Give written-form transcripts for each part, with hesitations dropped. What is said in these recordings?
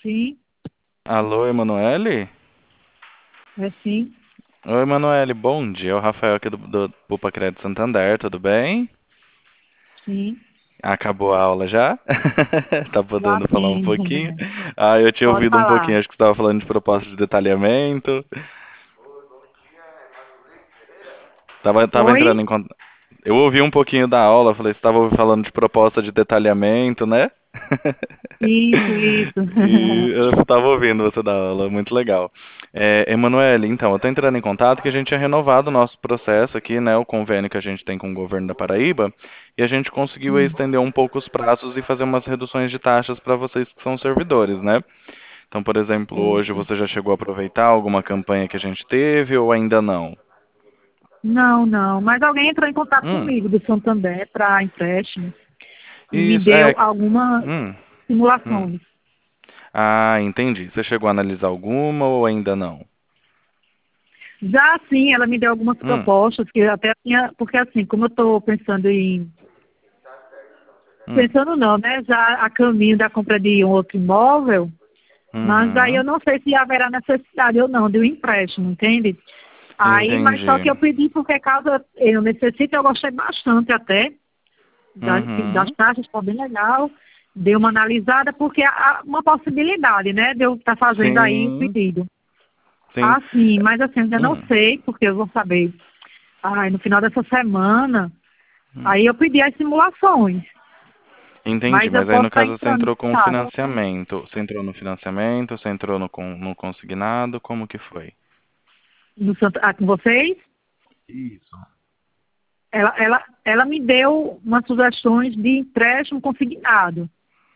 Sim, Alô, Emanuele? é sim, Oi, Emanuele, bom dia. É o Rafael aqui do Bupa Crédito Santander, tudo bem? sim. Acabou a aula já? Tá Já podendo falar um sim. pouquinho? Ah, eu tinha Pode ouvido um falar. pouquinho, acho que você estava falando de proposta de detalhamento. Tava Oi? entrando em contato. Eu ouvi um pouquinho da aula, falei, você estava falando de proposta de detalhamento, né? Isso, isso. E eu estava ouvindo você dar aula, muito legal. Emanuele, então, eu estou entrando em contato que a gente tinha renovado o nosso processo aqui, né, o convênio que a gente tem com o governo da Paraíba, e a gente conseguiu aí Sim, estender um pouco os prazos e fazer umas reduções de taxas para vocês que são servidores, né? Então, por exemplo, hoje certo. você já chegou a aproveitar alguma campanha que a gente teve ou ainda não? Não, não. Mas alguém entrou em contato Hum, comigo do Santander para empréstimo e me isso, deu algumas hum, hum. simulações. Ah, entendi. Você chegou a analisar alguma ou ainda não? Já sim, ela me deu algumas Hum, propostas que eu até tinha, porque assim, como eu estou pensando em, hum, pensando não, né? Já a caminho da compra de um outro imóvel, mas daí eu uhum, não sei se haverá necessidade ou não de um empréstimo, entende? Aí, mas só que entendi. eu pedi porque caso eu necessite, eu gostei bastante até das Uhum. taxas, ficou bem legal. Dei uma analisada porque há uma possibilidade, né, de eu estar fazendo aí o Sim, pedido. sim. Ah, sim, mas assim, eu ainda não Hum, sei, porque eu vou saber. Ai, no final dessa semana, hum. aí eu pedi as simulações, Entendi, mas eu mas aí posso no estar caso você entrando em entrou com o contato. financiamento. Você entrou no financiamento, você entrou no consignado, como que foi? Com vocês. Isso. Ela me deu umas sugestões de empréstimo consignado.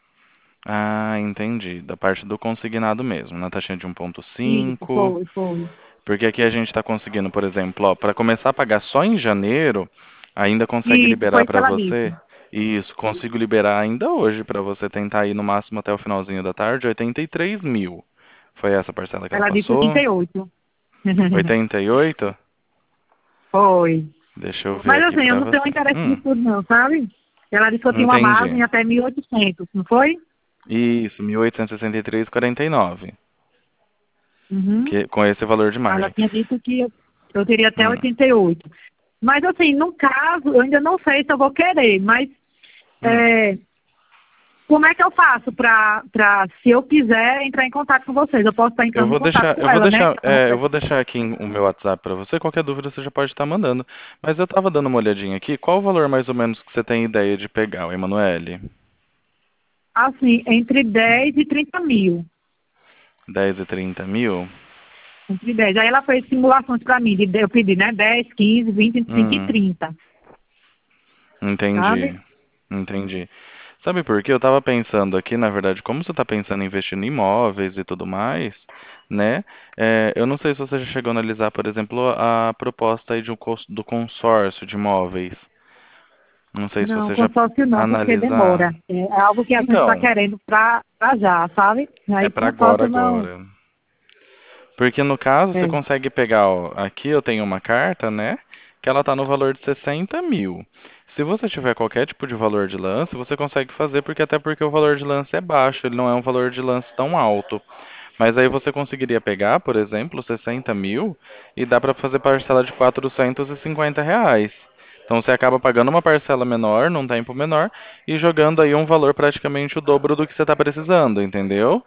Ah, entendi. Da parte do consignado mesmo, na taxinha de Isso, 1,5. foi. Porque aqui a gente está conseguindo, por exemplo, ó, para começar a pagar só em janeiro, ainda consegue Isso, foi liberar o que para ela disse. você. Isso, consigo liberar ainda hoje para você tentar ir no máximo até o finalzinho da tarde, 83 mil. Foi essa parcela que ela Ela disse passou? 88. 88? Foi. Deixa eu ver Mas aqui assim, eu pra não tenho você. interesse nisso tudo não, sabe? Ela disse que eu tinha uma Entendi. margem até 1.800, não foi? Isso, 1.863,49. Uhum. Com esse valor de Ela margem. tinha dito que eu teria até Hum, 88. Mas assim, no caso, eu ainda não sei se eu vou querer, mas hum. é, como é que eu faço se eu quiser entrar em contato com vocês? Eu posso estar Eu entrando em vou contato deixar, com ela, né? eu vou deixar aqui o meu WhatsApp pra você. Qualquer dúvida você já pode estar mandando. Mas eu tava dando uma olhadinha aqui. Qual o valor mais ou menos que você tem ideia de pegar, Emanuele? Assim, entre 10 e 30 mil. 10 e 30 mil? Entre 10. Aí ela fez simulações para mim, eu pedi, né? 10, 15, 20, 25 e Hum, 30, entendi. sabe? Entendi. Sabe por quê? Eu tava pensando aqui, na verdade, como você tá pensando em investir em imóveis e tudo mais, né? Eu não sei se você já chegou a analisar, por exemplo, a proposta aí do consórcio de imóveis. Não sei se Não, você já consórcio não, porque analisar. demora. É algo que a gente está Então, querendo para já, sabe? é Aí pra agora, consórcio não. agora. Porque no caso, você É, consegue pegar, ó, aqui eu tenho uma carta, né? Que ela tá no valor de 60 mil. Se você tiver qualquer tipo de valor de lance, você consegue fazer, porque até porque o valor de lance é baixo, ele não é um valor de lance tão alto. Mas aí você conseguiria pegar, por exemplo, 60 mil e dá para fazer parcela de R$ 450. Então você acaba pagando uma parcela menor, num tempo menor, e jogando aí um valor praticamente o dobro do que você está precisando, entendeu?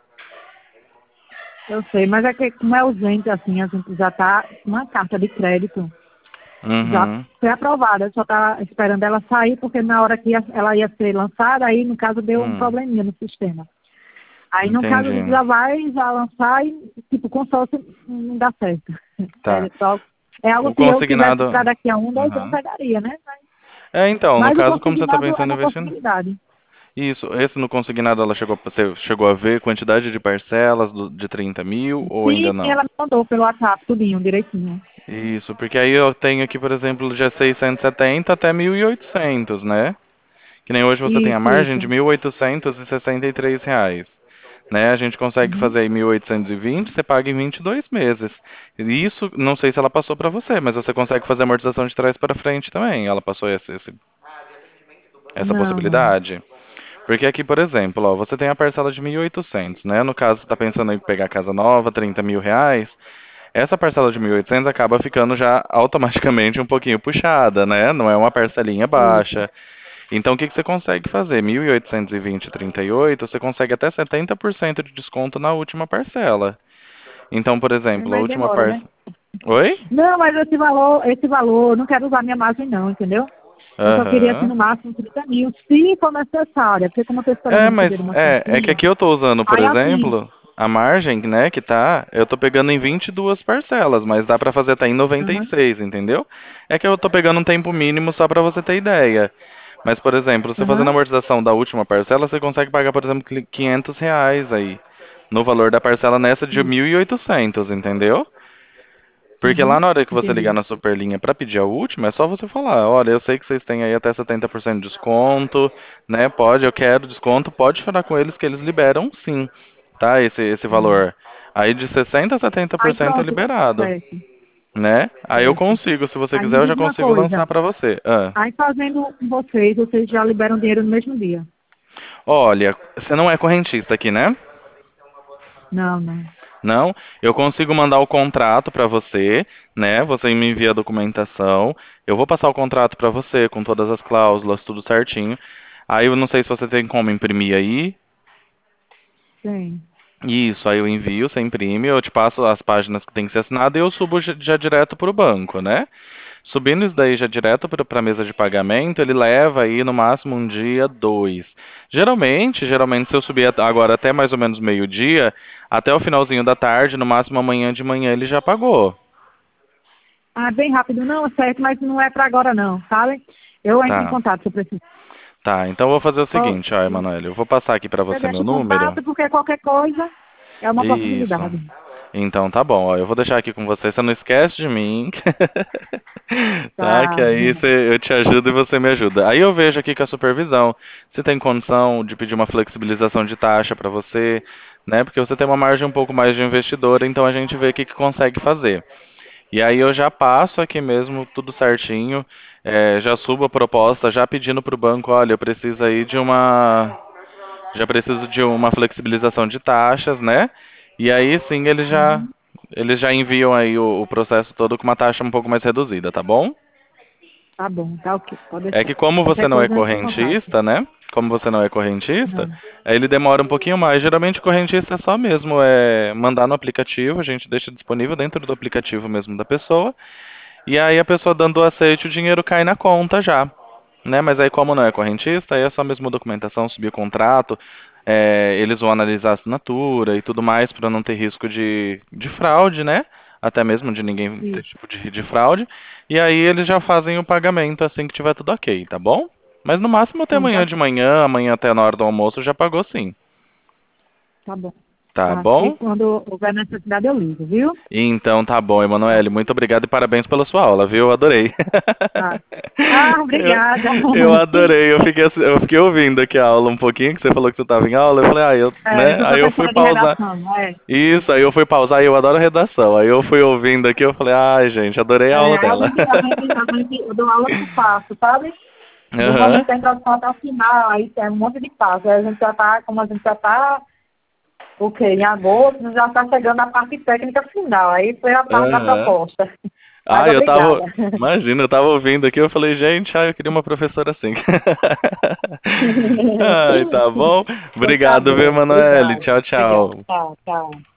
eu sei, mas é que como é urgente, assim, a gente já está com uma carta de crédito, já Uhum, foi aprovada, só está esperando ela sair, porque na hora que ela ia ser lançada, aí no caso deu um hum, probleminha no sistema. Aí no caso a gente entendi. já vai já lançar e tipo, o consórcio não dá certo. Tá. É algo O que eu quisesse consignado. para daqui a 1, 2 anos Aham. pegaria, né? Então, no Mas o caso, como você está consignado é pensando em uma investir? possibilidade. Isso, esse no consignado você chegou a ver quantidade de parcelas de 30 mil ou Sim, ainda não? ela me mandou pelo WhatsApp, tudinho, direitinho. Isso, porque aí eu tenho aqui, por exemplo, de 670 até 1.800, né? Que nem hoje você tem a margem de Isso. R$ 1.863, né? A gente consegue Uhum. fazer aí 1.820, você paga em 22 meses. E isso, não sei se ela passou para você, mas você consegue fazer amortização de trás para frente também. Ela passou essa Não, não. possibilidade. Porque aqui, por exemplo, ó, você tem a parcela de 1.800, né? No caso, você está pensando em pegar casa nova, 30 mil reais. Essa parcela de 1.800 acaba ficando já automaticamente um pouquinho puxada, né? Não é uma parcelinha Isso. baixa. Então, o que que você consegue fazer? 1.820,38, você consegue até 70% de desconto na última parcela. Então, por É, exemplo, a mas última demora, né? parcela. Oi? Não, mas esse valor, eu não quero usar minha margem não, entendeu? Eu só queria, assim, Aham. no máximo 30 mil, se for necessário, porque como eu estou esperando É, o receber mas uma é que quantia, aqui eu tô usando, por aí assim, exemplo, a margem, né, que tá, eu tô pegando em 22 parcelas, mas dá pra fazer até em aham, 96, entendeu? É que eu tô pegando um tempo mínimo só pra você ter ideia. Mas, por exemplo, você fazendo a aham, amortização da última parcela, você consegue pagar, por exemplo, R$ 500 aí, no valor da parcela nessa de isso, 1.800, entendeu? Porque lá aham, na hora que você ligar entendi. na Superlinha para pedir a última, é só você falar, olha, eu sei que vocês têm aí até 70% de desconto, né? Pode, eu quero desconto, pode falar com eles que eles liberam sim, tá? Esse Hum. valor. Aí de 60 a setenta por Aí cento é pronto, liberado, certo, né? Aí eu certo. consigo, se você Aí quiser, me eu diz já uma consigo lançar coisa, para você. Ah. aí fazendo com vocês já liberam dinheiro no mesmo dia? Olha, você não é correntista aqui, né? Não, não. Não, eu consigo mandar o contrato para você, né? Você me envia a documentação. Eu vou passar o contrato para você com todas as cláusulas, tudo certinho. Aí eu não sei se você tem como imprimir aí. Tem. Isso, aí eu envio, você imprime, eu te passo as páginas que tem que ser assinado e eu subo já direto para o banco, né? Subindo isso daí já direto para a mesa de pagamento, ele leva aí no máximo um dia, dois. Geralmente, se eu subir agora até mais ou menos meio-dia, até o finalzinho da tarde, no máximo amanhã de manhã ele já pagou. Ah, bem rápido, não, certo, mas não é para agora não, sabe? Eu entro em Tá, contato se eu precisar. tá. Então eu vou fazer o Ó, seguinte, ó, Emanuele, eu vou passar aqui para você você meu deixa o número. contato porque qualquer coisa é uma Isso. possibilidade. Então tá bom, ó, eu vou deixar aqui com você, você não esquece de mim, tá? Que Tá. aí eu te ajudo e você me ajuda. Aí eu vejo aqui com a supervisão se tem condição de pedir uma flexibilização de taxa para você, né? Porque você tem uma margem um pouco mais de investidor, então a gente vê o que que consegue fazer. E aí eu já passo aqui mesmo tudo certinho, já subo a proposta, já pedindo para o banco, olha, eu preciso aí já preciso de uma flexibilização de taxas, né? E aí sim Uhum. eles já enviam aí o processo todo com uma taxa um pouco mais reduzida, tá bom? Tá bom, tá ok, pode É que deixar. como você Qualquer não é coisa entra em contato. correntista, né? Como você não é correntista, Não. aí ele demora um pouquinho mais. Geralmente correntista é só mesmo mandar no aplicativo, a gente deixa disponível dentro do aplicativo mesmo da pessoa. E aí a pessoa dando o aceite, o dinheiro cai na conta já, né? Mas aí como não é correntista, aí é só mesmo documentação, subir o contrato, eles vão analisar a assinatura e tudo mais para não ter risco de fraude, né? Até mesmo de ninguém ter Isso, tipo de fraude. E aí eles já fazem o pagamento assim que tiver tudo ok, tá bom? Mas no máximo até sim, amanhã de manhã, amanhã até na hora do almoço já pagou sim. tá bom. Tá Tá, e bom? quando houver necessidade eu ligo, viu? Então tá bom, Tá. Emanuele. Muito obrigado e parabéns pela sua aula, viu? Adorei. Tá. Ah, Eu, obrigada. eu adorei, eu fiquei ouvindo aqui a aula um pouquinho, que você falou que você estava em aula, eu falei, É, eu né? sou Aí eu fui professora de pausar. redação, é. Isso, aí eu fui pausar e eu adoro redação. Aí eu fui ouvindo aqui, eu falei, ai, gente, adorei a É, aula aí dela. eu dou aula por passo, sabe? Do Aham. momento da introdução até o final, aí tem um monte de passo. Aí a gente já tá, como a gente já tá, o quê? Em agosto, já está chegando a parte técnica final. Aí foi a parte da Aham. proposta. Mas Ah, obrigada. imagina, eu tava ouvindo aqui, eu falei, gente, eu queria uma professora assim. Ai, tá bom? Pois tá Obrigado, viu, bom, Emanuele? obrigada. Tchau, Obrigada. tchau. Tchau, tchau.